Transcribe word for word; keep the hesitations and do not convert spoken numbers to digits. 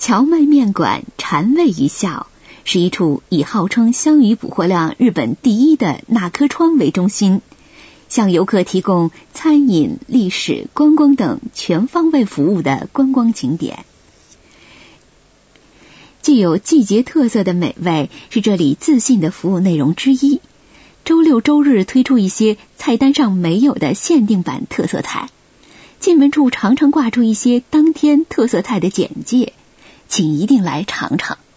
荞麦面馆禅味一笑是一处以号称香鱼捕获量日本第一的那珂窗为中心，向游客提供餐饮、历史、观光等全方位服务的观光景点。具有季节特色的美味是这里自信的服务内容之一。周六周日推出一些菜单上没有的限定版特色菜，进门处常常挂出一些当天特色菜的简介，请一定来尝尝。